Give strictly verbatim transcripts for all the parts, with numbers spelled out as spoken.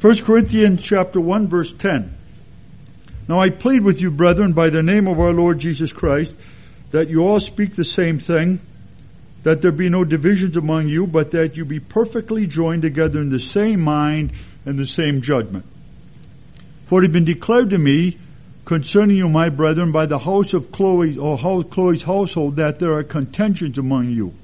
First Corinthians chapter one, verse ten. Now I plead with you, brethren, by the name of our Lord Jesus Christ, that you all speak the same thing, that there be no divisions among you, but that you be perfectly joined together in the same mind and the same judgment. For it had been declared to me concerning you, my brethren, by the house of Chloe, or Chloe's household, that there are contentions among you.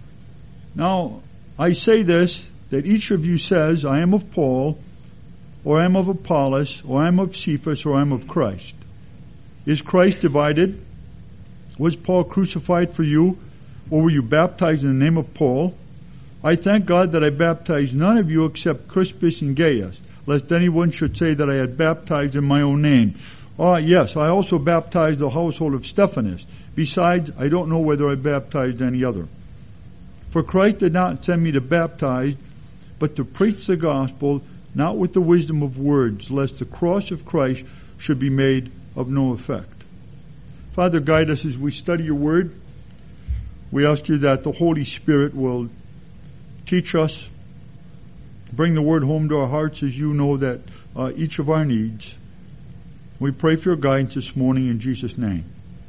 Now, I say this, that each of you says, I am of Paul, or I am of Apollos, or I am of Cephas, or I am of Christ. Is Christ divided? Was Paul crucified for you, or were you baptized in the name of Paul? I thank God that I baptized none of you except Crispus and Gaius, lest anyone should say that I had baptized in my own name. Ah, yes, I also baptized the household of Stephanas. Besides, I don't know whether I baptized any other. For Christ did not send me to baptize, but to preach the gospel, not with the wisdom of words, lest the cross of Christ should be made of no effect. Father, guide us as we study your word. We ask you that the Holy Spirit will teach us, bring the word home to our hearts as you know that uh, each of our needs. We pray for your guidance this morning in Jesus' name.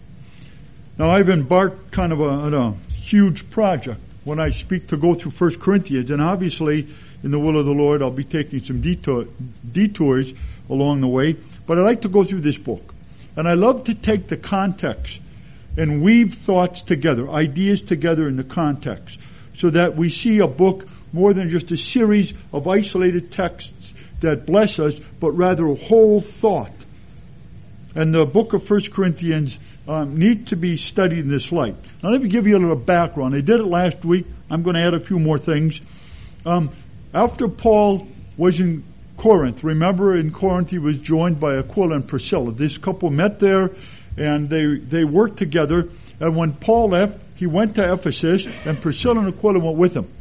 Now I've embarked kind of a, on a huge project when I speak to go through First Corinthians, and obviously in the will of the Lord I'll be taking some detour, detours along the way, but I like to go through this book. And I love to take the context and weave thoughts together, ideas together in the context, so that we see a book more than just a series of isolated texts that bless us, but rather a whole thought. And the book of First Corinthians um, need to be studied in this light. Now let me give you a little background. I did it last week. I'm going to add a few more things. Um, after Paul was in Corinth, remember in Corinth he was joined by Aquila and Priscilla. This couple met there and they, they worked together. And when Paul left, he went to Ephesus and Priscilla and Aquila went with him.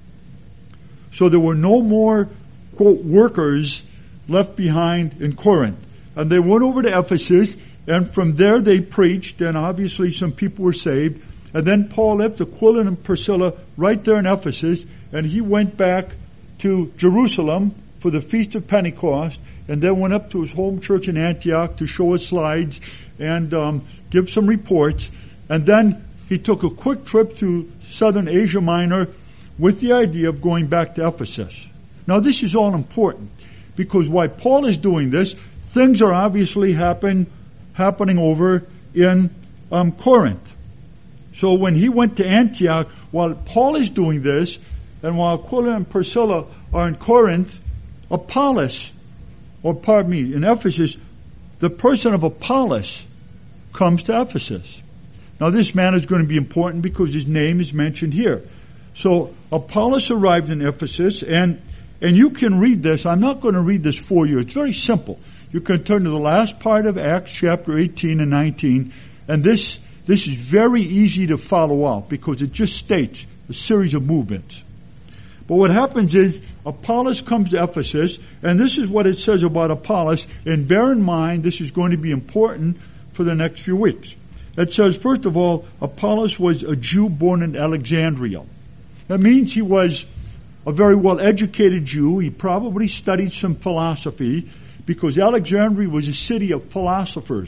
So there were no more, quote, workers left behind in Corinth. And they went over to Ephesus, and from there they preached, and obviously some people were saved. And then Paul left Aquila and Priscilla right there in Ephesus, and he went back to Jerusalem for the Feast of Pentecost, and then went up to his home church in Antioch to show his slides and um, give some reports. And then he took a quick trip to southern Asia Minor with the idea of going back to Ephesus. Now this is all important, because while Paul is doing this, things are obviously happen, happening over in um, Corinth. So when he went to Antioch, while Paul is doing this, and while Aquila and Priscilla are in Corinth, Apollos, or pardon me, in Ephesus, the person of Apollos comes to Ephesus. Now this man is going to be important because his name is mentioned here. So Apollos arrived in Ephesus, and and you can read this. I'm not going to read this for you. It's very simple. You can turn to the last part of Acts chapter eighteen and nineteen, and this this is very easy to follow out because it just states a series of movements. But what happens is Apollos comes to Ephesus, and this is what it says about Apollos, and bear in mind this is going to be important for the next few weeks. It says, first of all, Apollos was a Jew born in Alexandria. That means he was a very well-educated Jew. He probably studied some philosophy, because Alexandria was a city of philosophers,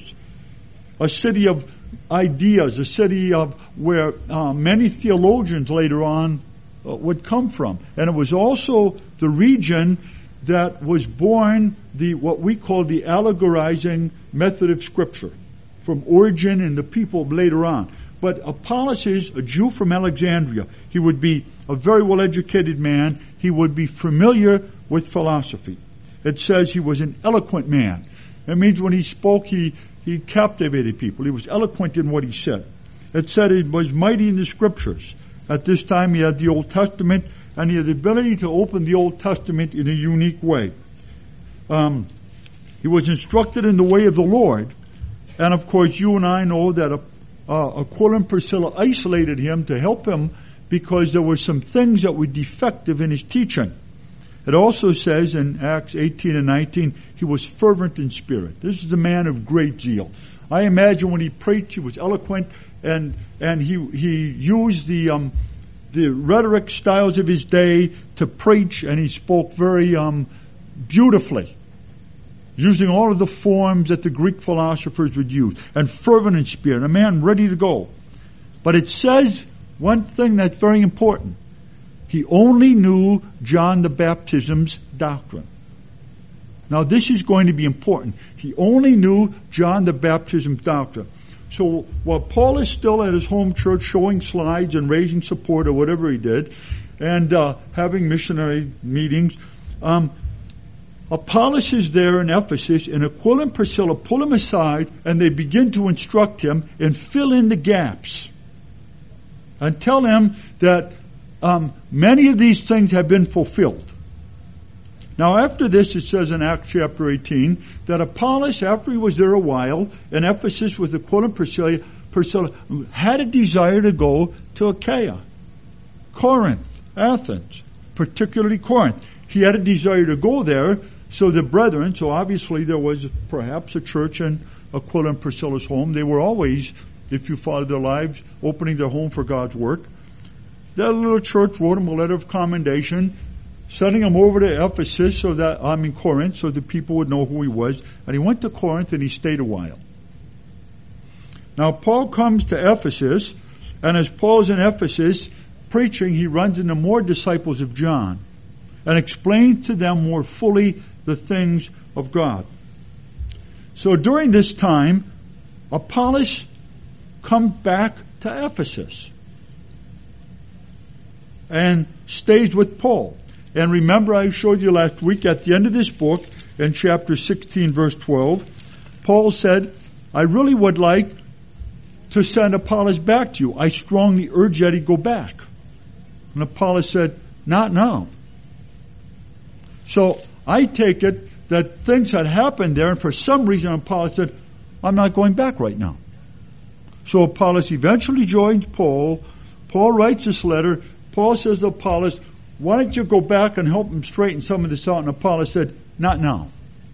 a city of ideas, a city of where uh, many theologians later on uh, would come from. And it was also the region that was born the what we call the allegorizing method of Scripture, from Origen and the people later on. But Apollos is a Jew from Alexandria. He would be a very well-educated man. He would be familiar with philosophy. It says he was an eloquent man. That means when he spoke, he, he captivated people. He was eloquent in what he said. It said he was mighty in the Scriptures. At this time he had the Old Testament, and he had the ability to open the Old Testament in a unique way. Um, he was instructed in the way of the Lord. And of course you and I know that uh, Aquila and Priscilla isolated him to help him because there were some things that were defective in his teaching. It also says in Acts eighteen and nineteen, he was fervent in spirit. This is a man of great zeal. I imagine when he preached, he was eloquent, and and he he used the um, the rhetoric styles of his day to preach, and he spoke very um, beautifully, using all of the forms that the Greek philosophers would use, and fervent in spirit, a man ready to go. But it says one thing that's very important. He only knew John the Baptist's doctrine. Now this is going to be important. He only knew John the Baptist's doctrine. So while Paul is still at his home church showing slides and raising support or whatever he did, and uh, having missionary meetings, um, Apollos is there in Ephesus, and Aquila and Priscilla pull him aside, and they begin to instruct him and fill in the gaps. And tell him that um, many of these things have been fulfilled. Now after this, it says in Acts chapter eighteen, that Apollos, after he was there a while, in Ephesus with Aquila and Priscilla, Priscilla, had a desire to go to Achaia, Corinth, Athens, particularly Corinth. He had a desire to go there, so the brethren, so obviously there was perhaps a church in Aquila and Priscilla's home. They were always, if you followed their lives, opening their home for God's work. That little church wrote him a letter of commendation, sending him over to Ephesus, so that, I mean Corinth, so that people would know who he was. And he went to Corinth and he stayed a while. Now Paul comes to Ephesus, and as Paul's in Ephesus preaching, he runs into more disciples of John and explains to them more fully the things of God. So during this time, Apollos comes back to Ephesus and stays with Paul. And remember, I showed you last week at the end of this book, in chapter sixteen, verse twelve, Paul said, I really would like to send Apollos back to you. I strongly urge that he go back. And Apollos said, not now. So I take it that things had happened there, and for some reason Apollos said, I'm not going back right now. So Apollos eventually joins Paul. Paul writes this letter. Paul says to Apollos, why don't you go back and help him straighten some of this out? And Apollos said, not now.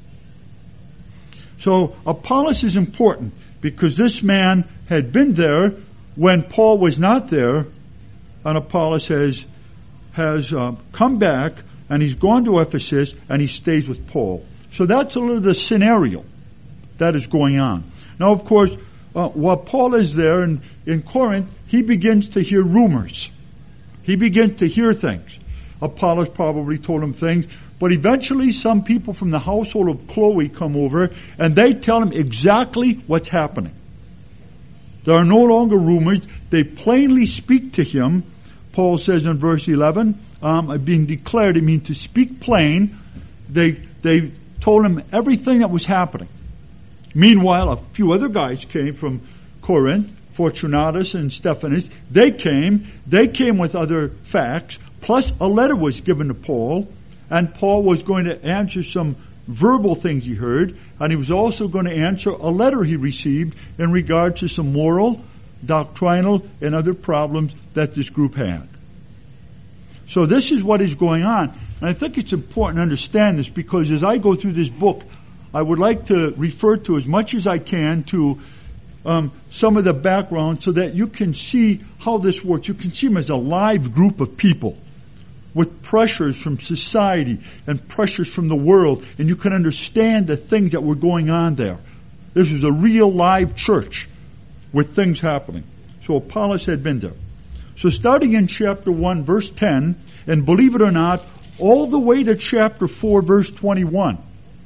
So Apollos is important because this man had been there when Paul was not there, and Apollos has, has uh, come back, and he's gone to Ephesus, and he stays with Paul. So that's a little the scenario that is going on. Now, of course, uh, while Paul is there in, in Corinth, he begins to hear rumors. He begins to hear things. Apollos probably told him things, but eventually some people from the household of Chloe come over, and they tell him exactly what's happening. There are no longer rumors. They plainly speak to him. Paul says in verse eleven, um, being declared, it means to speak plain. They, they told him everything that was happening. Meanwhile, a few other guys came from Corinth, Fortunatus and Stephanus. They came. They came with other facts. Plus, a letter was given to Paul, and Paul was going to answer some verbal things he heard, and he was also going to answer a letter he received in regard to some moral, doctrinal, and other problems that this group had. So this is what is going on. And I think it's important to understand this because as I go through this book, I would like to refer to as much as I can to um, some of the background so that you can see how this works. You can see them as a live group of people with pressures from society and pressures from the world, and you can understand the things that were going on there. This was a real live church with things happening. So Apollos had been there. So starting in chapter one, verse ten, and believe it or not, all the way to chapter four, verse twenty-one,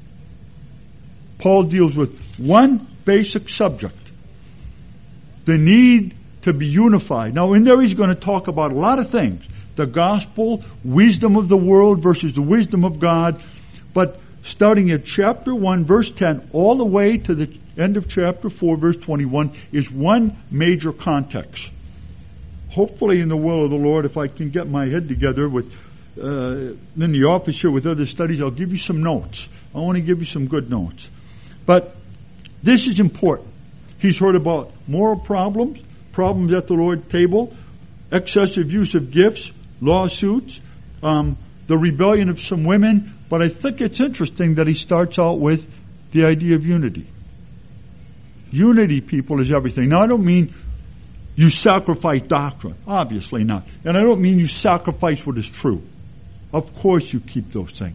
Paul deals with one basic subject: the need to be unified. Now in there he's going to talk about a lot of things. The gospel, wisdom of the world versus the wisdom of God. But starting at chapter one, verse ten, all the way to the end of chapter four, verse twenty-one, is one major context. Hopefully in the will of the Lord, if I can get my head together with uh, in the office here with other studies, I'll give you some notes. I want to give you some good notes. But this is important. He's heard about moral problems, problems at the Lord's table, excessive use of gifts, lawsuits, um, the rebellion of some women. But I think it's interesting that he starts out with the idea of unity. Unity, people, is everything. Now, I don't mean you sacrifice doctrine. Obviously not. And I don't mean you sacrifice what is true. Of course you keep those things.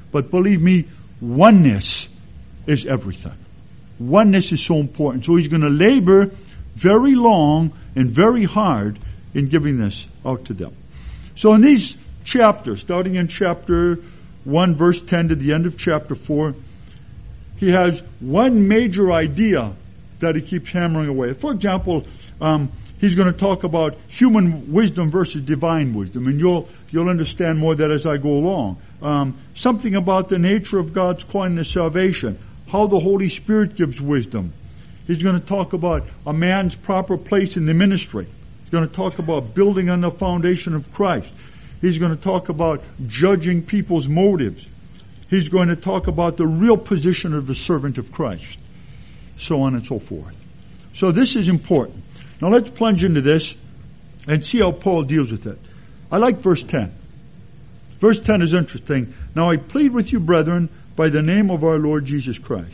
But believe me, oneness is everything. Oneness is so important. So he's going to labor very long and very hard in giving this out to them. So in these chapters, starting in chapter one, verse ten to the end of chapter four, he has one major idea that he keeps hammering away. For example, um, he's going to talk about human wisdom versus divine wisdom, and you'll you'll understand more of that as I go along. Um, something about the nature of God's calling to salvation, how the Holy Spirit gives wisdom. He's going to talk about a man's proper place in the ministry. He's going to talk about building on the foundation of Christ. He's going to talk about judging people's motives. He's going to talk about the real position of the servant of Christ, so on and so forth. So this is important. Now let's plunge into this and see how Paul deals with it. I like verse ten. Verse ten is interesting. Now I plead with you, brethren, by the name of our Lord Jesus Christ.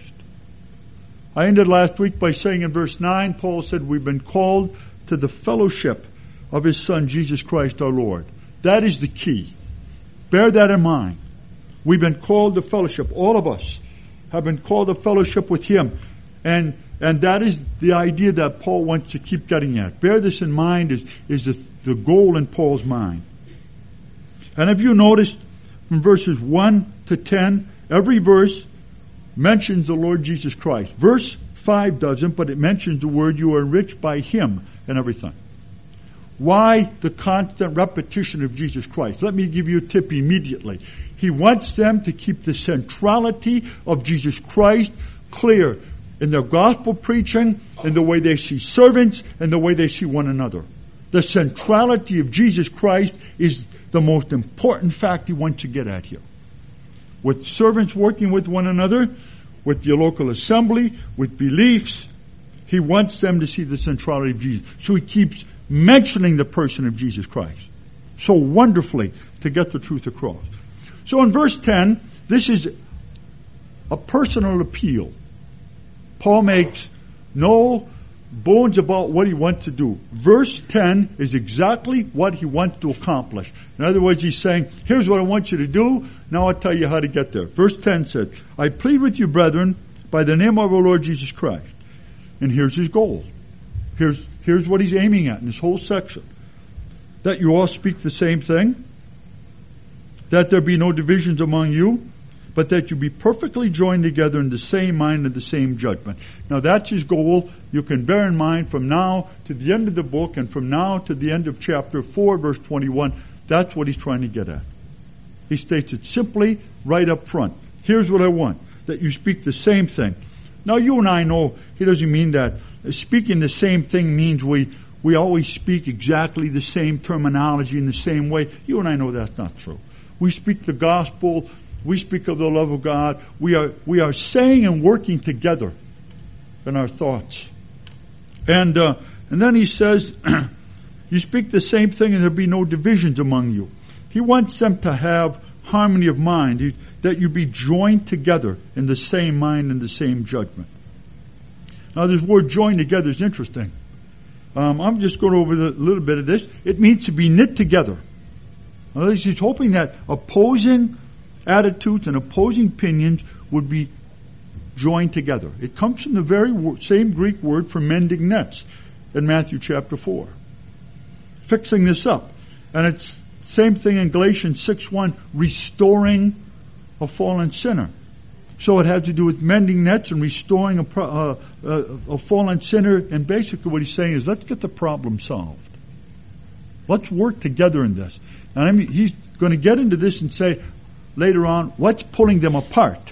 I ended last week by saying in verse nine, Paul said we've been called to the fellowship of His Son, Jesus Christ our Lord. That is the key. Bear that in mind. We've been called to fellowship. All of us have been called to fellowship with Him. And and that is the idea that Paul wants to keep getting at. Bear this in mind is, is the, the goal in Paul's mind. And have you noticed from verses one to ten, every verse mentions the Lord Jesus Christ. Verse five doesn't, but it mentions the word you are enriched by Him and everything. Why the constant repetition of Jesus Christ? Let me give you a tip immediately. He wants them to keep the centrality of Jesus Christ clear in their gospel preaching, in the way they see servants, and the way they see one another. The centrality of Jesus Christ is the most important fact he wants to get at here. With servants working with one another, with the local assembly, with beliefs, he wants them to see the centrality of Jesus. So he keeps mentioning the person of Jesus Christ so wonderfully to get the truth across. So in verse ten, this is a personal appeal. Paul makes no bones about what he wants to do. Verse ten is exactly what he wants to accomplish. In other words, he's saying, here's what I want you to do, now I'll tell you how to get there. Verse ten says, I plead with you, brethren, by the name of our Lord Jesus Christ. And here's his goal. Here's, here's what he's aiming at in this whole section. That you all speak the same thing, that there be no divisions among you, but that you be perfectly joined together in the same mind and the same judgment. Now that's his goal. You can bear in mind from now to the end of the book and from now to the end of chapter four, verse twenty-one, that's what he's trying to get at. He states it simply right up front. Here's what I want, that you speak the same thing. Now you and I know he doesn't mean that. Speaking the same thing means we, we always speak exactly the same terminology in the same way. You and I know that's not true. We speak the gospel. We speak of the love of God. We are we are saying and working together in our thoughts. And uh, and then he says, you speak the same thing and there be no divisions among you. He wants them to have harmony of mind, he, that you be joined together in the same mind and the same judgment. Now this word joined together is interesting. Um, I'm just going over a little bit of this. It means to be knit together. Now, he's hoping that opposing attitudes and opposing opinions would be joined together. It comes from the very word, same Greek word for mending nets in Matthew chapter four. Fixing this up. And it's same thing in Galatians six one, restoring a fallen sinner. So it has to do with mending nets and restoring a, uh, a, a fallen sinner. And basically what he's saying is, let's get the problem solved. Let's work together in this. And I mean, he's going to get into this and say, later on, what's pulling them apart?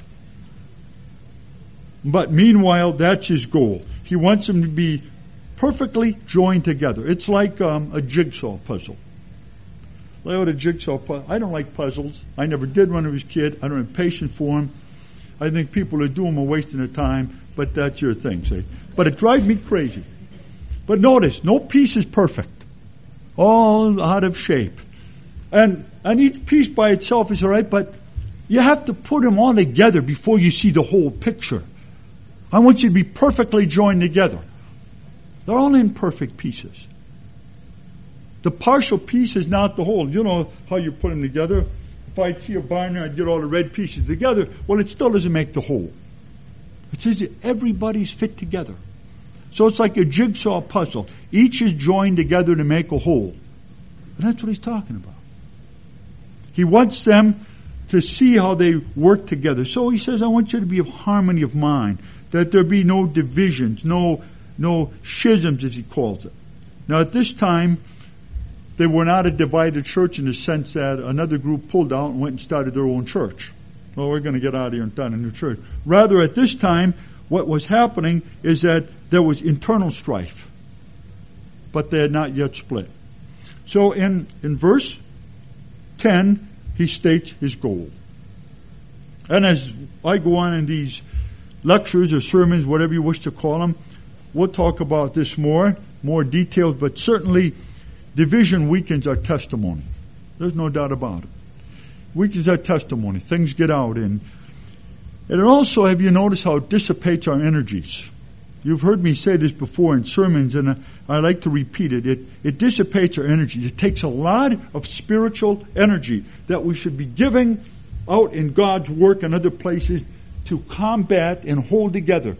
But meanwhile, that's his goal. He wants them to be perfectly joined together. It's like um, a jigsaw puzzle. Lay out a jigsaw puzzle. I don't like puzzles. I never did when I was a kid. I don't have patience for them. I think people who do them are wasting their time, but that's your thing, see. But it drives me crazy. But notice, no piece is perfect. All out of shape. And, and each piece by itself is all right, but you have to put them all together before you see the whole picture. I want you to be perfectly joined together. They're all imperfect pieces. The partial piece is not the whole. You know how you put them together. if I see a binder, I get all the red pieces together. Well, it still doesn't make the whole. It says that everybody's fit together. So it's like a jigsaw puzzle. Each is joined together to make a whole. And that's what he's talking about. He wants them to see how they work together. So he says, I want you to be of harmony of mind, that there be no divisions, no no schisms, as he calls it. Now at this time, they were not a divided church in the sense that another group pulled out and went and started their own church. Well, we're going to get out of here and start a new church. Rather, at this time, what was happening is that there was internal strife, but they had not yet split. So in, in verse ten, he states his goal. And as I go on in these lectures or sermons, whatever you wish to call them, we'll talk about this more, more details, but certainly division weakens our testimony. There's no doubt about it. Weakens our testimony. Things get out. And, and it also, have you noticed how it dissipates our energies? You've heard me say this before in sermons, and I, I like to repeat it. It, it dissipates our energies. It takes a lot of spiritual energy that we should be giving out in God's work and other places to combat and hold together.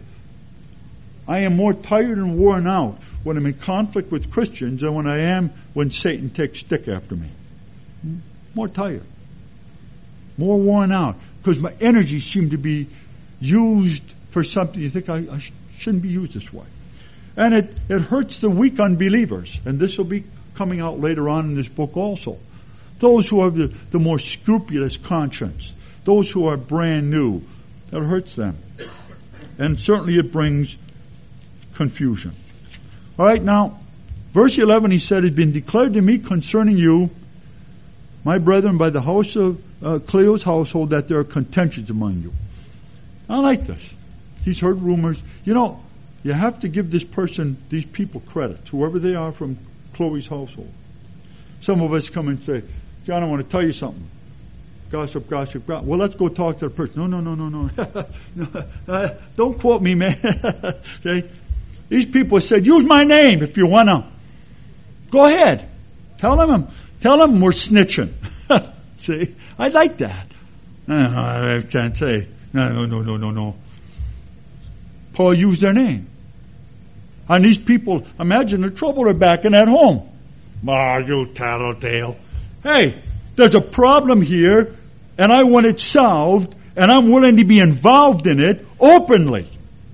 I am more tired and worn out when I'm in conflict with Christians than when I am when Satan takes stick after me. More tired. More worn out. Because my energy seemed to be used for something you think I, I sh- shouldn't be used this way. And it, it hurts the weak unbelievers. And this will be coming out later on in this book also. Those who have the, the more scrupulous conscience. Those who are brand new. That hurts them. And certainly it brings confusion. All right, now, verse eleven, he said, it had been declared to me concerning you, my brethren, by the house of uh, Cleo's household, that there are contentions among you. I like this. He's heard rumors. You know, you have to give this person, these people credit, whoever they are from Chloe's household. Some of us come and say, John, I want to tell you something. Gossip, gossip, gossip. Well, let's go talk to the person. No, no, no, no, no. no uh, don't quote me, man. Okay? These people said, use my name if you want to. Go ahead. Tell them, tell them we're snitching. See? I like that. No, I can't say. No, no, no, no, no, no. Paul used their name. And these people, imagine the trouble they're back in at home. Ah, you tattletale. Hey, there's a problem here, and I want it solved, and I'm willing to be involved in it openly.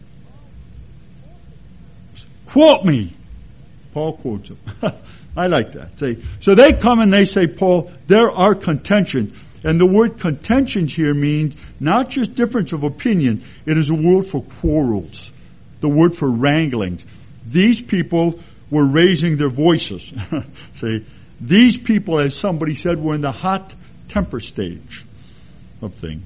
Quote me. Paul quotes them. I like that. See? So they come and they say, Paul, there are contentions. And the word contentions here means not just difference of opinion. It is a word for quarrels. The word for wranglings. These people were raising their voices. See? These people, as somebody said, were in the hot temper stage of things.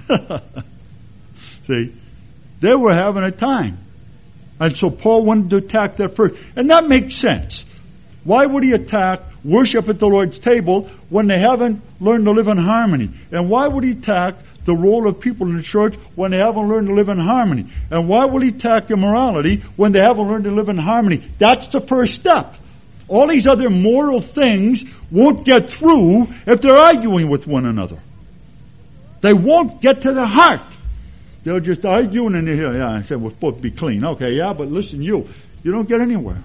See? They were having a time. And so Paul wanted to attack that first. And that makes sense. Why would he attack worship at the Lord's table when they haven't learned to live in harmony? And why would he attack the role of people in the church when they haven't learned to live in harmony? And why would he attack immorality when they haven't learned to live in harmony? That's the first step. All these other moral things won't get through if they're arguing with one another. They won't get to the heart. They'll just argue and then they hear, yeah, I said we're supposed to be clean. Okay, yeah, but listen, you, you don't get anywhere.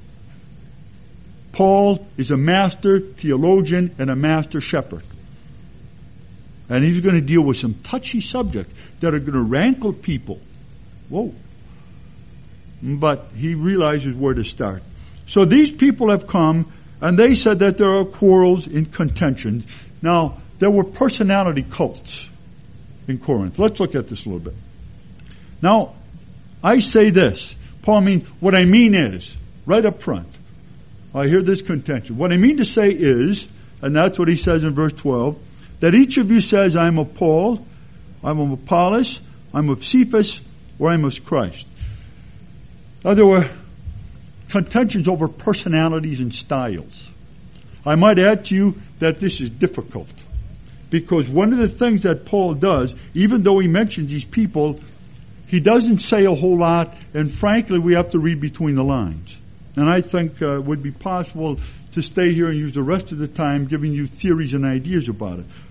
Paul is a master theologian and a master shepherd. And he's going to deal with some touchy subjects that are going to rankle people. Whoa. But he realizes where to start. So these people have come and they said that there are quarrels and contentions. Now, there were personality cults in Corinth. Let's look at this a little bit. Now, I say this. Paul means, what I mean is, right up front, I hear this contention. What I mean to say is, and that's what he says in verse twelve, that each of you says, I'm of Paul, I'm of Apollos, I'm of Cephas, or I'm of Christ. Now, there were contentions over personalities and styles. I might add to you that this is difficult. Because one of the things that Paul does, even though he mentions these people, he doesn't say a whole lot, and frankly, we have to read between the lines. And I think uh, it would be possible to stay here and use the rest of the time giving you theories and ideas about it.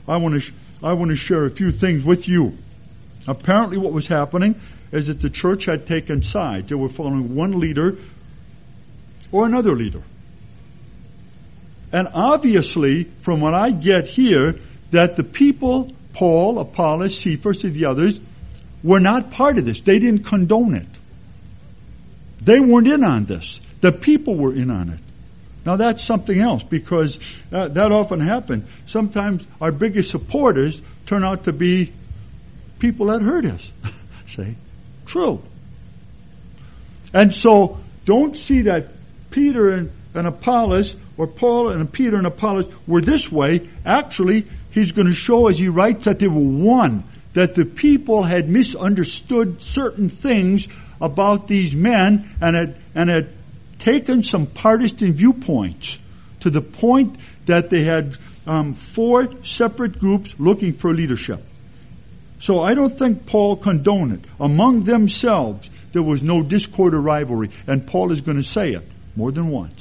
I want to sh- I want to share a few things with you. Apparently what was happening is that the church had taken sides. They were following one leader or another leader. And obviously, from what I get here, that the people, Paul, Apollos, Cephas, and the others, were not part of this. They didn't condone it. They weren't in on this. The people were in on it. Now that's something else, because uh, that often happens. Sometimes our biggest supporters turn out to be people that hurt us. See? True. And so, don't see that Peter and, and Apollos, or Paul and Peter and Apollos were this way. Actually, he's going to show as he writes that they were one. That the people had misunderstood certain things about these men and had, and had taken some partisan viewpoints to the point that they had um, four separate groups looking for leadership. So I don't think Paul condoned it. Among themselves, there was no discord or rivalry. And Paul is going to say it more than once.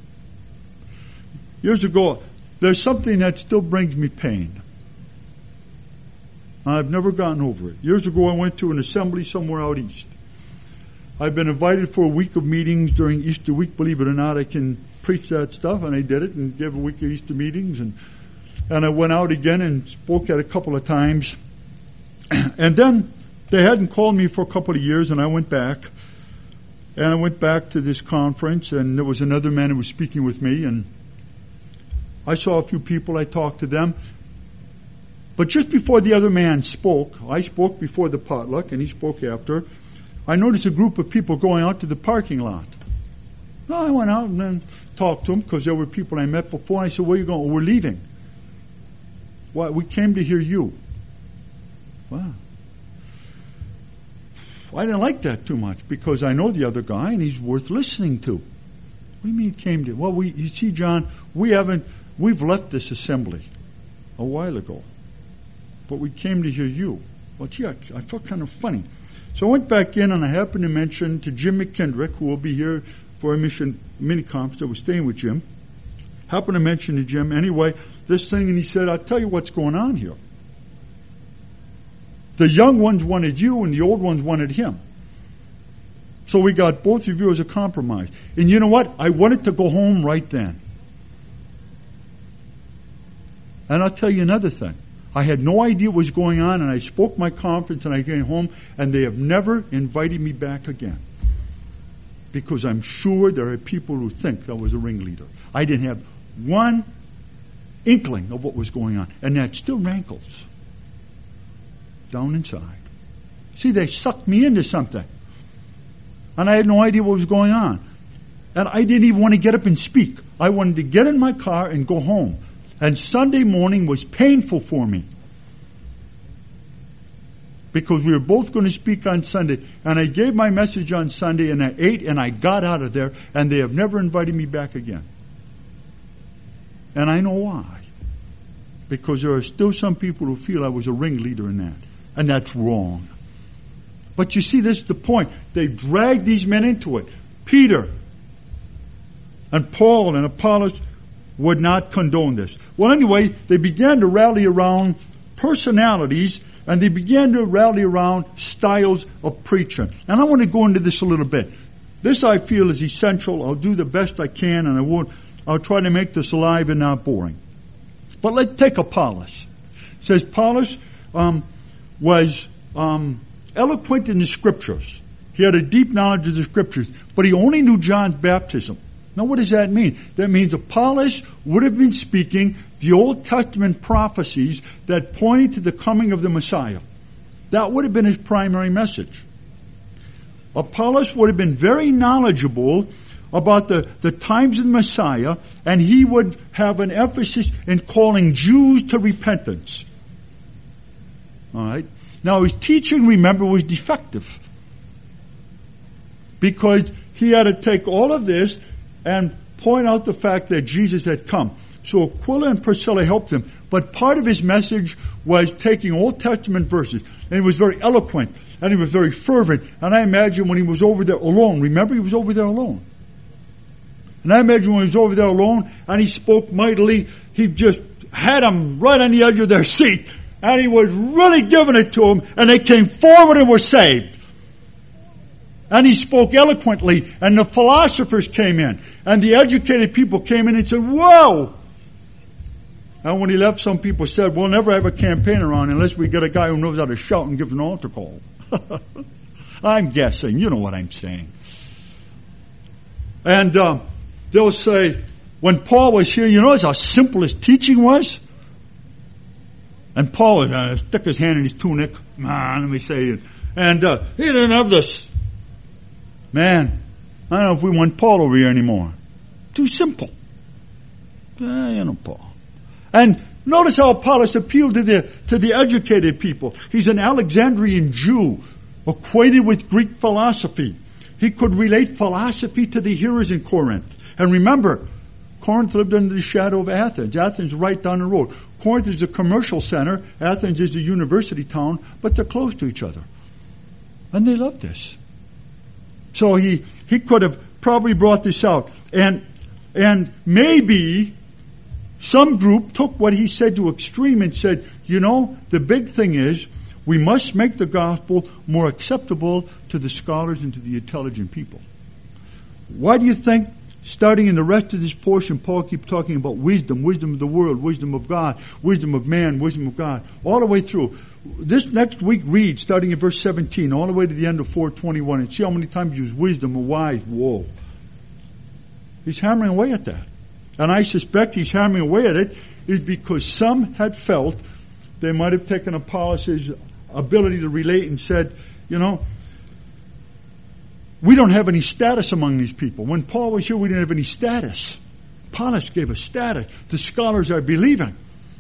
Years ago, there's something that still brings me pain. I've never gotten over it. Years ago, I went to an assembly somewhere out east. I've been invited for a week of meetings during Easter week. Believe it or not, I can preach that stuff, and I did it and gave a week of Easter meetings. And, and I went out again and spoke at a couple of times. And then they hadn't called me for a couple of years, and I went back. And I went back to this conference, and there was another man who was speaking with me, and I saw a few people. I talked to them. But just before the other man spoke, I spoke before the potluck, and he spoke after, I noticed a group of people going out to the parking lot. Well, I went out and then talked to them, because there were people I met before. I said, where are you going? Oh, we're leaving. Why? We came to hear you. Wow. I didn't like that too much, because I know the other guy, and he's worth listening to. What do you mean came to? Well, we, you see, John, we haven't, we've left this assembly a while ago. But we came to hear you. Well, gee, I, I felt kind of funny. So I went back in, and I happened to mention to Jim McKendrick, who will be here for a mission mini conference. I was staying with Jim. Happened to mention to Jim anyway this thing, and he said, I'll tell you what's going on here. The young ones wanted you, and the old ones wanted him. So we got both of you as a compromise. And you know what? I wanted to go home right then. And I'll tell you another thing. I had no idea what was going on, and I spoke my conference, and I came home, and they have never invited me back again. Because I'm sure there are people who think I was a ringleader. I didn't have one inkling of what was going on, and that still rankles down inside. See, they sucked me into something, and I had no idea what was going on. And I didn't even want to get up and speak. I wanted to get in my car and go home. And Sunday morning was painful for me, because we were both going to speak on Sunday. And I gave my message on Sunday, and I ate, and I got out of there, and they have never invited me back again. And I know why. Because there are still some people who feel I was a ringleader in that. And that's wrong. But you see, this is the point. They dragged these men into it. Peter and Paul and Apollos would not condone this. Well, anyway, they began to rally around personalities, and they began to rally around styles of preaching. And I want to go into this a little bit. This I feel is essential. I'll do the best I can, and I won't, I'll try to make this alive and not boring. But let's take Apollos. It says Apollos um, was um, eloquent in the Scriptures. He had a deep knowledge of the Scriptures, but he only knew John's baptism. Now, what does that mean? That means Apollos would have been speaking the Old Testament prophecies that pointed to the coming of the Messiah. That would have been his primary message. Apollos would have been very knowledgeable about the, the times of the Messiah, and he would have an emphasis in calling Jews to repentance. All right? Now, his teaching, remember, was defective, because he had to take all of this and point out the fact that Jesus had come. So Aquila and Priscilla helped him. But part of his message was taking Old Testament verses. And he was very eloquent. And he was very fervent. And I imagine when he was over there alone. Remember, he was over there alone. And I imagine when he was over there alone and he spoke mightily, he just had them right on the edge of their seat, and he was really giving it to them, and they came forward and were saved. And he spoke eloquently, and the philosophers came in, and the educated people came in and said, whoa! And when he left, some people said, we'll never have a campaign around unless we get a guy who knows how to shout and give an altar call. I'm guessing. You know what I'm saying. And uh, they'll say, when Paul was here, you know how simple his teaching was? And Paul would uh, stick his hand in his tunic. Ah, let me say it. And uh, he didn't have this. Man, I don't know if we want Paul over here anymore. Too simple. Uh, you know, Paul. And notice how Apollos appealed to the to the educated people. He's an Alexandrian Jew, acquainted with Greek philosophy. He could relate philosophy to the hearers in Corinth. And remember, Corinth lived under the shadow of Athens. Athens right down the road. Corinth is a commercial center. Athens is a university town, but they're close to each other. And they love this. So he, he could have probably brought this out. And, and maybe some group took what he said to extreme and said, you know, the big thing is we must make the gospel more acceptable to the scholars and to the intelligent people. Why do you think, starting in the rest of this portion, Paul keeps talking about wisdom, wisdom of the world, wisdom of God, wisdom of man, wisdom of God, all the way through. This next week, read, starting in verse seventeen, all the way to the end of four twenty-one, and see how many times he used wisdom or wise. Whoa. He's hammering away at that. And I suspect he's hammering away at it is because some had felt they might have taken Apollos' ability to relate and said, you know, we don't have any status among these people. When Paul was here, we didn't have any status. Apollos gave us status. The scholars are believing.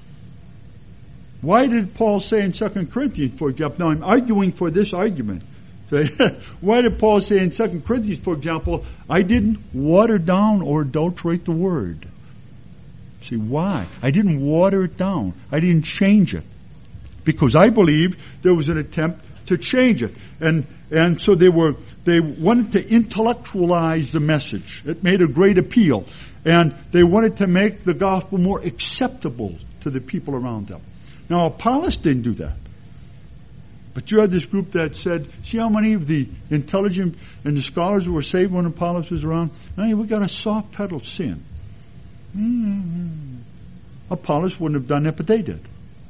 Why did Paul say in Second Corinthians, for example, now I'm arguing for this argument. Why did Paul say in Second Corinthians, for example, I didn't water down or adulterate the word? See, why? I didn't water it down. I didn't change it. Because I believe there was an attempt to change it. And and so they were they wanted to intellectualize the message. It made a great appeal. And they wanted to make the gospel more acceptable to the people around them. Now, Apollos didn't do that. But you had this group that said, see how many of the intelligent and the scholars who were saved when Apollos was around? Hey, we got a soft pedal sin. Mm-hmm. Apollos wouldn't have done that, but they did.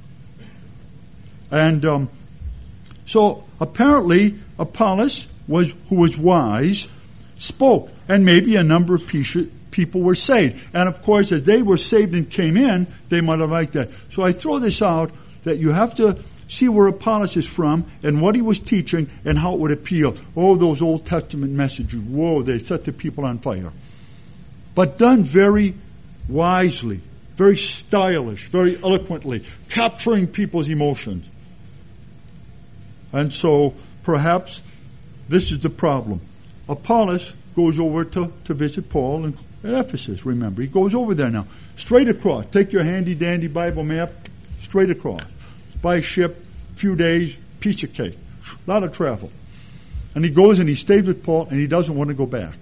And um, so apparently Apollos, was who was wise, spoke. And maybe a number of people were saved. And of course, as they were saved and came in, they might have liked that. So I throw this out that you have to see where Apollos is from and what he was teaching and how it would appeal. Oh, those Old Testament messages. Whoa, they set the people on fire. But done very wisely, very stylish, very eloquently, capturing people's emotions. And so, perhaps, this is the problem. Apollos goes over to, to visit Paul in Ephesus, remember. He goes over there now. Straight across. Take your handy-dandy Bible map, straight across. By ship, few days, piece of cake. A lot of travel. And he goes and he stays with Paul and he doesn't want to go back.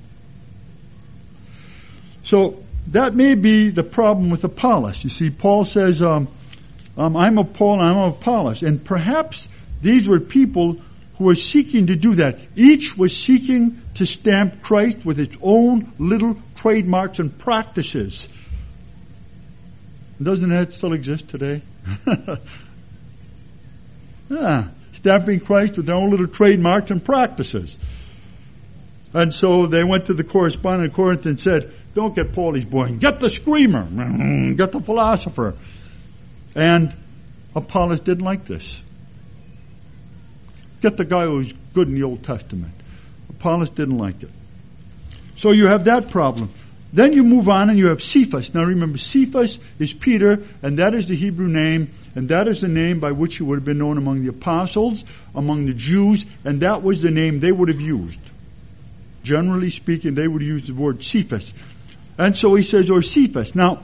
So, that may be the problem with Apollos. You see, Paul says, um, um, I'm of Paul and I'm of Apollos. And perhaps these were people who were seeking to do that. Each was seeking to stamp Christ with its own little trademarks and practices. Doesn't that still exist today? yeah, stamping Christ with their own little trademarks and practices. And so they went to the correspondent in Corinth and said, don't get Paulie's boy, get the screamer, get the philosopher. And Apollos didn't like this. Get the guy who was good in the Old Testament. Apollos didn't like it. So you have that problem. Then you move on and you have Cephas. Now remember, Cephas is Peter, and that is the Hebrew name, and that is the name by which he would have been known among the apostles, among the Jews, and that was the name they would have used. Generally speaking, they would use the word Cephas. And so he says, or Cephas. Now,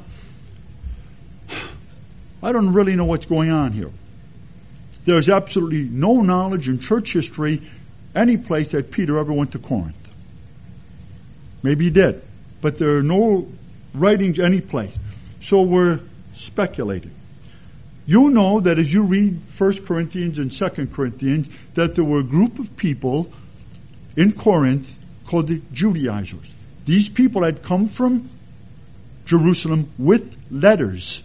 I don't really know what's going on here. There's absolutely no knowledge in church history any place that Peter ever went to Corinth. Maybe he did. But there are no writings any place. So where speculating. You know that as you read First Corinthians and Second Corinthians, that there were a group of people in Corinth called the Judaizers. These people had come from Jerusalem with letters.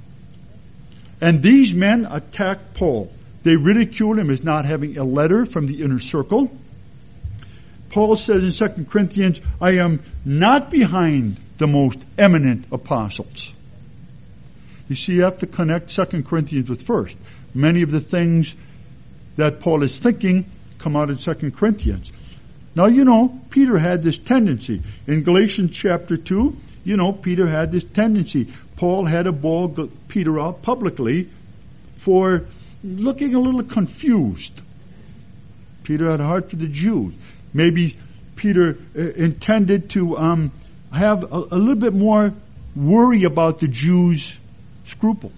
And these men attacked Paul. They ridiculed him as not having a letter from the inner circle. Paul says in Second Corinthians, I am not behind the most eminent apostles. You see, you have to connect Second Corinthians with First. Many of the things that Paul is thinking come out in Second Corinthians. Now, you know, Peter had this tendency. In Galatians chapter two, you know, Peter had this tendency. Paul had to ball Peter out publicly for looking a little confused. Peter had a heart for the Jews. Maybe Peter uh, intended to um, have a, a little bit more worry about the Jews' scruples.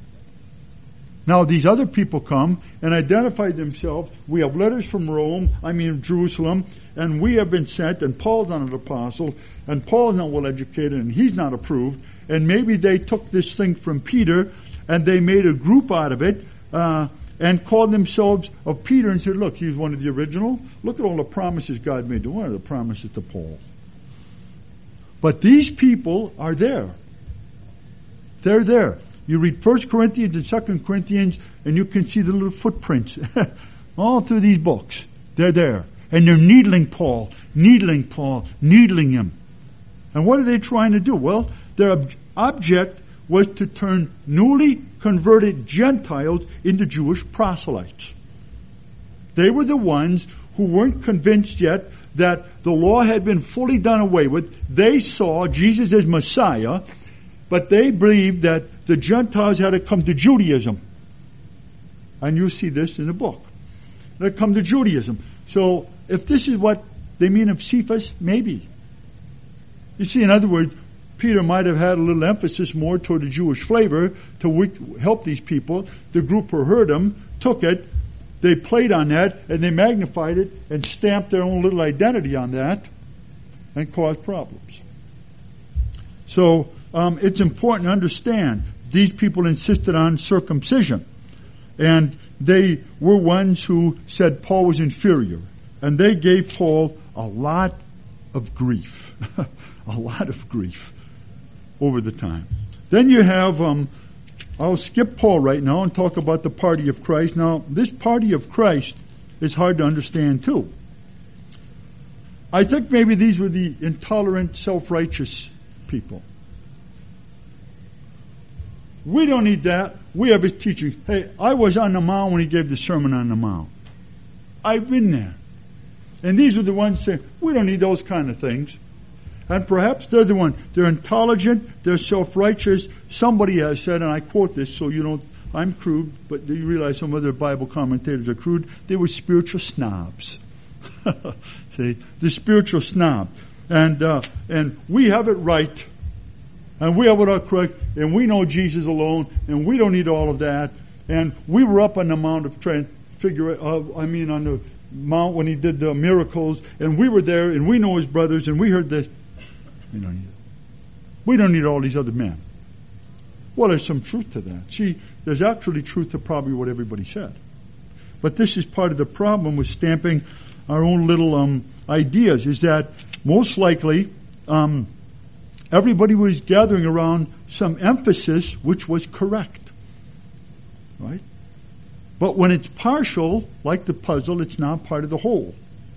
Now these other people come and identify themselves. We have letters from Rome, I mean Jerusalem, and we have been sent, and Paul's not an apostle, and Paul's not well educated, and he's not approved. And maybe they took this thing from Peter, and they made a group out of it, uh, and called themselves of Peter and said, look, he's one of the original. Look at all the promises God made. One of the promises to Paul. But these people are there. They're there. You read First Corinthians and Second Corinthians, and you can see the little footprints all through these books. They're there. And they're needling Paul, needling Paul, needling him. And what are they trying to do? Well, their ob- object was to turn newly converted Gentiles into Jewish proselytes. They were the ones who weren't convinced yet that the law had been fully done away with. They saw Jesus as Messiah, but they believed that the Gentiles had to come to Judaism. And you see this in the book. They come to Judaism. So, if this is what they mean of Cephas, maybe. You see, in other words, Peter might have had a little emphasis more toward the Jewish flavor to help these people. The group who heard him took it, they played on that, and they magnified it and stamped their own little identity on that and caused problems. So, um, it's important to understand these people insisted on circumcision. And they were ones who said Paul was inferior. And they gave Paul a lot of grief. a lot of grief over the time. Then you have, um, I'll skip Paul right now and talk about the party of Christ. Now, this party of Christ is hard to understand too. I think maybe these were the intolerant, self-righteous people. We don't need that. We have his teaching. Hey, I was on the Mount when he gave the Sermon on the Mount. I've been there. And these are the ones saying, we don't need those kind of things. And perhaps they're the one. They're intelligent. They're self-righteous. Somebody has said, and I quote this so you don't, I'm crude, but you realize some other Bible commentators are crude. They were spiritual snobs. See, the spiritual snob. And, uh, and we have it right. And we have it all correct. And we know Jesus alone. And we don't need all of that. And we were up on the Mount of Transfiguration, uh, I mean on the Mount when he did the miracles. And we were there. And we know his brothers. And we heard this. We don't need it. We don't need all these other men. Well, there's some truth to that. See, there's actually truth to probably what everybody said. But this is part of the problem with stamping our own little um, ideas, is that most likely um, everybody was gathering around some emphasis which was correct. Right? But when it's partial, like the puzzle, it's not part of the whole.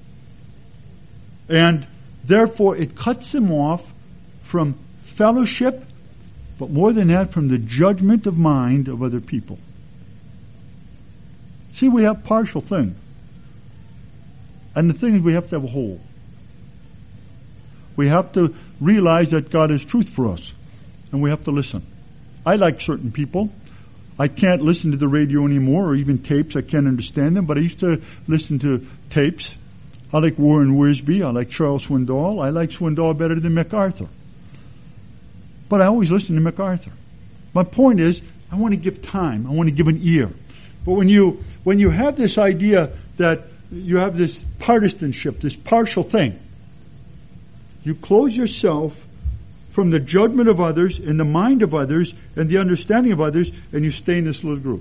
And therefore, it cuts them off from fellowship, but more than that, from the judgment of mind of other people. See, we have partial things. And the thing is, we have to have a whole. We have to realize that God is truth for us. And we have to listen. I like certain people. I can't listen to the radio anymore, or even tapes. I can't understand them, but I used to listen to tapes. I like Warren Wiersbe. I like Charles Swindoll. I like Swindoll better than MacArthur. But I always listen to MacArthur. My point is, I want to give time. I want to give an ear. But when you when you have this idea that you have this partisanship, this partial thing, you close yourself from the judgment of others and the mind of others and the understanding of others, and you stay in this little group.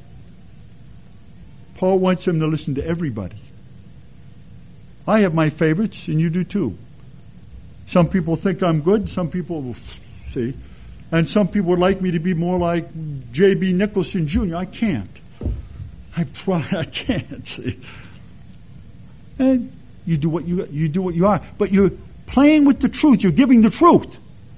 Paul wants them to listen to everybody. I have my favorites, and you do too. Some people think I'm good, some people, see, and some people would like me to be more like J B Nicholson Junior I can't. I try, I can't, see. And you do what you you do what you are, but you're playing with the truth. You're giving the truth.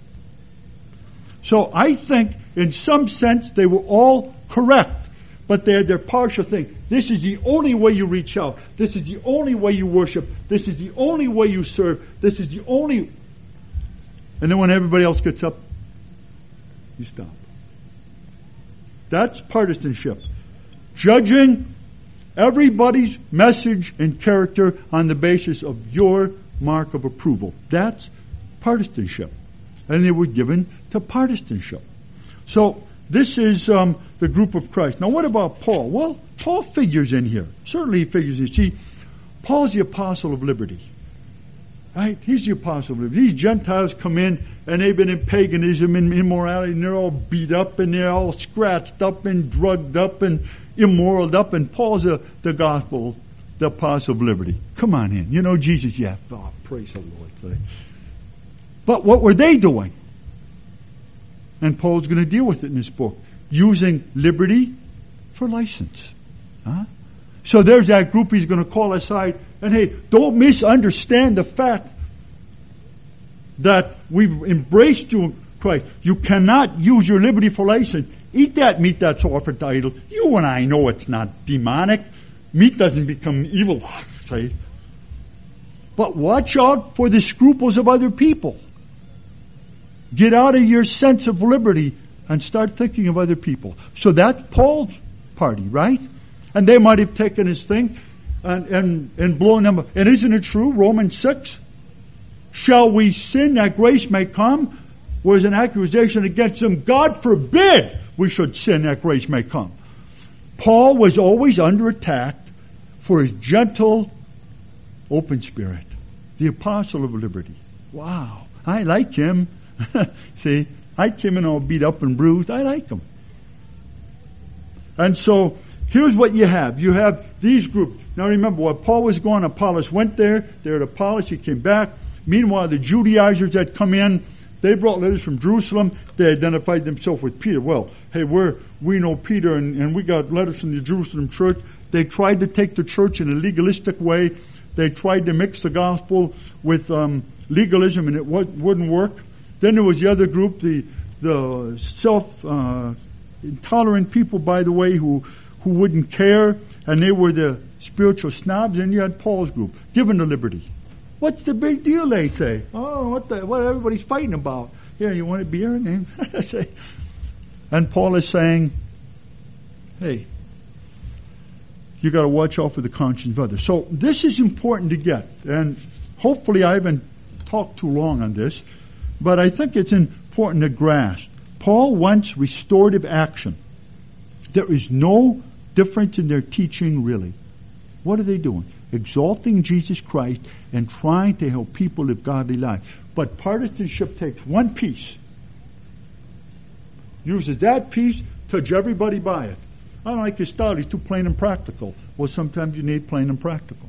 So I think, in some sense, they were all correct, but they had their partial thing. This is the only way you reach out. This is the only way you worship. This is the only way you serve. This is the only. And then when everybody else gets up, you stop. That's partisanship. Judging everybody's message and character on the basis of your mark of approval. That's partisanship. And they were given to partisanship. So, this is um, the group of Christ. Now, what about Paul? Well, Paul figures in here. Certainly he figures in. See, Paul's the apostle of liberty. Right? He's the apostle of liberty. These Gentiles come in, and they've been in paganism and immorality, and they're all beat up, and they're all scratched up, and drugged up, and immoraled up, and Paul's the, the gospel, the apostle of liberty. Come on in. You know Jesus, yeah. Oh, praise the Lord today. But what were they doing? And Paul's going to deal with it in this book. Using liberty for license. Huh? So there's that group he's going to call aside. And hey, don't misunderstand the fact that we've embraced you in Christ. You cannot use your liberty for license. Eat that meat that's offered to idols. You and I know it's not demonic. Meat doesn't become evil. Right? But watch out for the scruples of other people. Get out of your sense of liberty and start thinking of other people. So that's Paul's party, right? And they might have taken his thing and, and, and blown them up. And isn't it true? Romans six. Shall we sin that grace may come? Was an accusation against them. God forbid we should sin that grace may come. Paul was always under attack for his gentle, open spirit. The apostle of liberty. Wow. I like him. See, I came in all beat up and bruised. I like him. And so, here's what you have. You have these groups. Now remember, while Paul was gone, Apollos went there. There at Apollos, he came back. Meanwhile, the Judaizers that come in, they brought letters from Jerusalem. They identified themselves with Peter. Well, hey, we're, we know Peter, and, and we got letters from the Jerusalem church. They tried to take the church in a legalistic way. They tried to mix the gospel with um, legalism, and it w- wouldn't work. Then there was the other group, the the self uh, intolerant people, by the way, who who wouldn't care, and they were the spiritual snobs. And you had Paul's group, given the liberty. What's the big deal? They say. Oh, what the what everybody's fighting about? Here, you want a beer? And and Paul is saying, hey, you got to watch out for the conscience of others. So this is important to get, and hopefully I haven't talked too long on this. But I think it's important to grasp. Paul wants restorative action. There is no difference in their teaching, really. What are they doing? Exalting Jesus Christ and trying to help people live godly lives. But partisanship takes one piece, uses that piece to judge everybody by it. I don't like his style. He's too plain and practical. Well, sometimes you need plain and practical.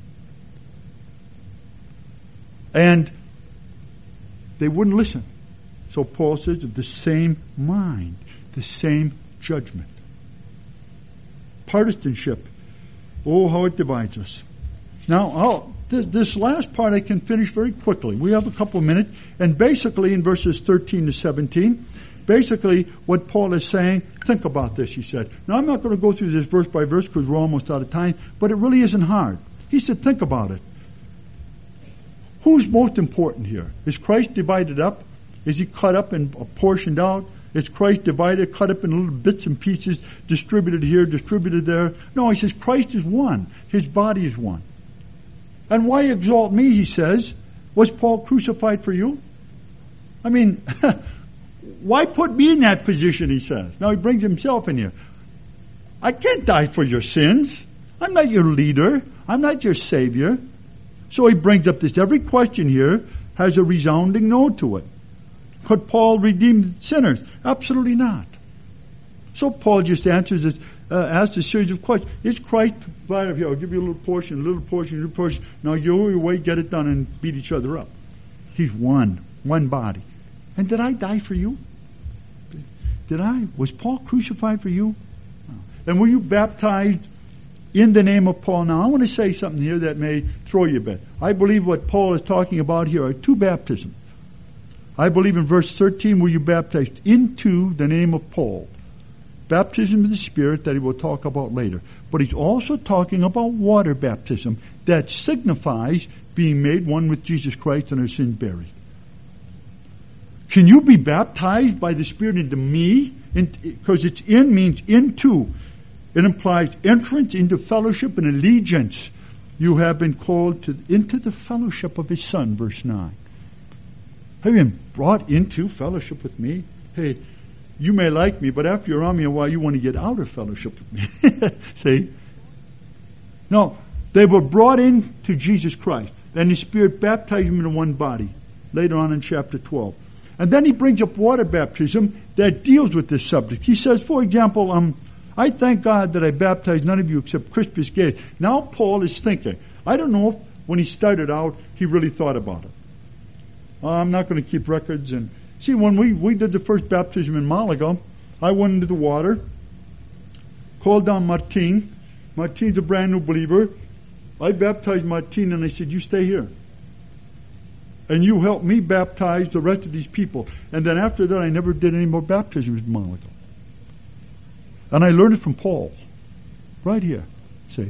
And they wouldn't listen. So Paul says, of the same mind, the same judgment. Partisanship. Oh, how it divides us. Now, I'll, this, this last part I can finish very quickly. We have a couple of minutes. And basically in verses thirteen to seventeen, basically what Paul is saying, think about this, he said. Now, I'm not going to go through this verse by verse because we're almost out of time, but it really isn't hard. He said, think about it. Who's most important here? Is Christ divided up? Is he cut up and portioned out? Is Christ divided, cut up in little bits and pieces, distributed here, distributed there? No, he says Christ is one. His body is one. And why exalt me, he says? Was Paul crucified for you? I mean, why put me in that position, he says. Now he brings himself in here. I can't die for your sins. I'm not your leader. I'm not your savior. So he brings up this. Every question here has a resounding no to it. Could Paul redeem sinners? Absolutely not. So Paul just answers this, uh, asks a series of questions. Is Christ right of here? I'll give you a little portion, a little portion, a little portion. Now you go your way, get it done, and beat each other up. He's one, one body. And did I die for you? Did I? Was Paul crucified for you? No. And were you baptized in the name of Paul? Now I want to say something here that may throw you a bit. I believe what Paul is talking about here are two baptisms. I believe in verse thirteen, were you baptized into the name of Paul? Baptism of the Spirit that he will talk about later. But he's also talking about water baptism that signifies being made one with Jesus Christ and our sins buried. Can you be baptized by the Spirit into me? Because it's in means into. It implies entrance into fellowship and allegiance. You have been called to into the fellowship of His Son, verse nine. Have you been brought into fellowship with me? Hey, you may like me, but after you're on me a while, you want to get out of fellowship with me. See? No, they were brought into Jesus Christ. Then the Spirit baptized them in one body. Later on in chapter twelve. And then he brings up water baptism that deals with this subject. He says, for example, um, I thank God that I baptized none of you except Crispus Gaius. Now Paul is thinking. I don't know if when he started out, he really thought about it. Uh, I'm not going to keep records. And see, when we, we did the first baptism in Malaga, I went into the water, called down Martin. Martin's a brand new believer. I baptized Martin and I said, you stay here. And you help me baptize the rest of these people. And then after that, I never did any more baptisms in Malaga. And I learned it from Paul. Right here. See?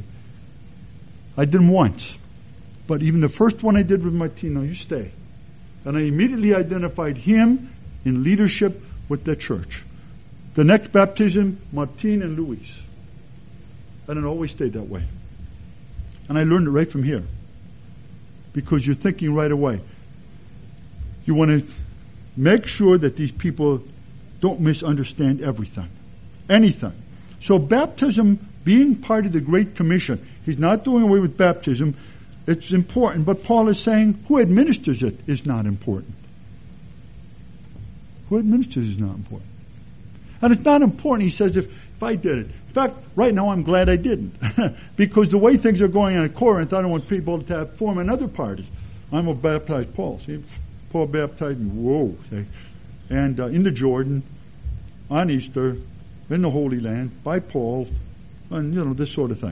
I did them once. But even the first one I did with Martin, no, you stay. And I immediately identified him in leadership with the church. The next baptism, Martin and Luis. And it always stayed that way. And I learned it right from here. Because you're thinking right away. You want to make sure that these people don't misunderstand everything. Anything. So baptism being part of the Great Commission, he's not doing away with baptism. It's important, but Paul is saying who administers it is not important. Who administers it is not important. And it's not important, he says, if, if I did it. In fact, right now I'm glad I didn't. Because the way things are going on at Corinth, I don't want people to have form in other parties. I'm going to baptize Paul. See, Paul baptized me. Whoa. See? And uh, in the Jordan, on Easter, in the Holy Land, by Paul, and you know, this sort of thing.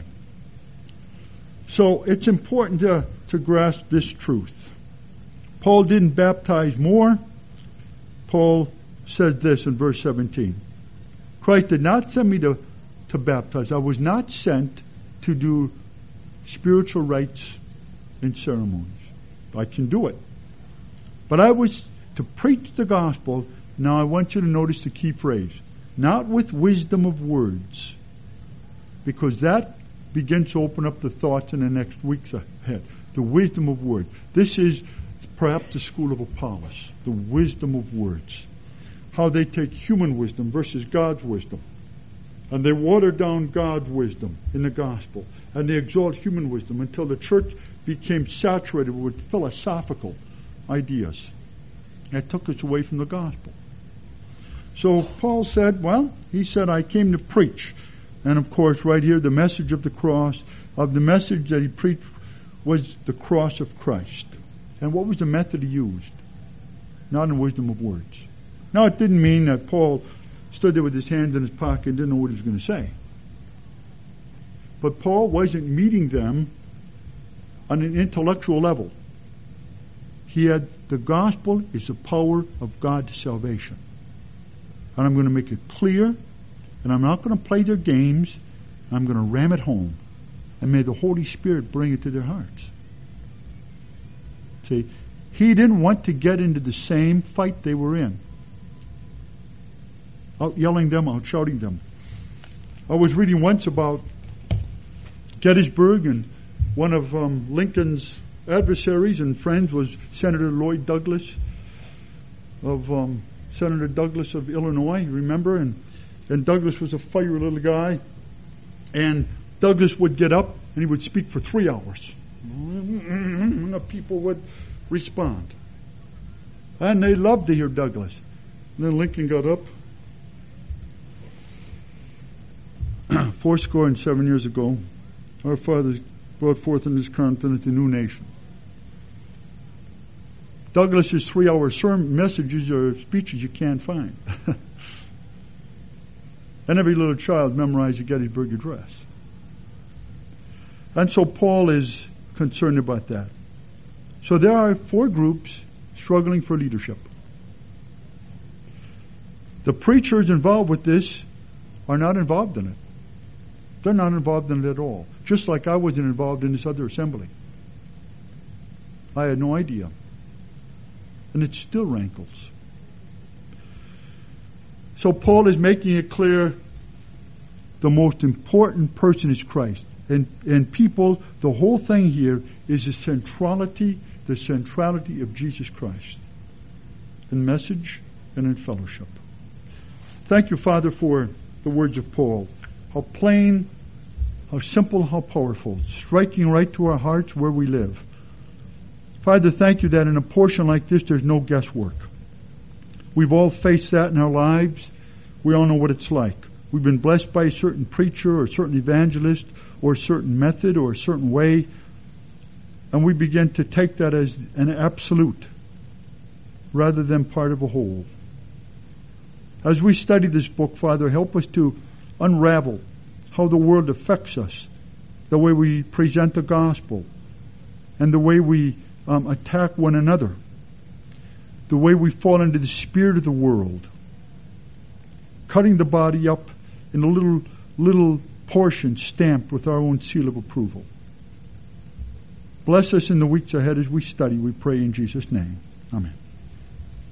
So it's important to, to grasp this truth. Paul didn't baptize more. Paul says this in verse seventeen. Christ did not send me to, to baptize. I was not sent to do spiritual rites and ceremonies. I can do it. But I was to preach the gospel. Now I want you to notice the key phrase. Not with wisdom of words. Because that begins to open up the thoughts in the next weeks ahead. The wisdom of words. This is perhaps the school of Apollos. The wisdom of words. How they take human wisdom versus God's wisdom. And they water down God's wisdom in the gospel. And they exalt human wisdom until the church became saturated with philosophical ideas. That took us away from the gospel. So Paul said, well, he said, I came to preach. And of course, right here, the message of the cross, of the message that he preached was the cross of Christ. And what was the method he used? Not in wisdom of words. Now, it didn't mean that Paul stood there with his hands in his pocket and didn't know what he was going to say. But Paul wasn't meeting them on an intellectual level. He had, the gospel is the power of God's salvation. And I'm going to make it clear, and I'm not going to play their games. I'm going to ram it home. And may the Holy Spirit bring it to their hearts. See, he didn't want to get into the same fight they were in. Out yelling them, out shouting them. I was reading once about Gettysburg, and one of um, Lincoln's adversaries and friends was Senator Lloyd Douglas of um, Senator Douglas of Illinois, you remember? And, and Douglas was a fiery little guy. And Douglas would get up and he would speak for three hours. And the people would respond. And they loved to hear Douglas. And then Lincoln got up. Four score and seven years ago, our fathers brought forth in this continent a new nation. Douglas's three-hour sermon messages or speeches you can't find. And every little child memorized the Gettysburg Address. And so Paul is concerned about that. So there are four groups struggling for leadership. The preachers involved with this are not involved in it. They're not involved in it at all. Just like I wasn't involved in this other assembly. I had no idea. And it still rankles. So Paul is making it clear the most important person is Christ. And, and people, the whole thing here is the centrality, the centrality of Jesus Christ. In message and in fellowship. Thank you, Father, for the words of Paul. How plain, how simple, how powerful. Striking right to our hearts where we live. Father, thank you that in a portion like this there's no guesswork. We've all faced that in our lives. We all know what it's like. We've been blessed by a certain preacher or a certain evangelist or a certain method or a certain way, and we begin to take that as an absolute rather than part of a whole. As we study this book, Father, help us to unravel how the world affects us, the way we present the gospel, and the way we um, attack one another, the way we fall into the spirit of the world, cutting the body up in a little little portion stamped with our own seal of approval. Bless us in the weeks ahead as we study, we pray in Jesus' name. Amen.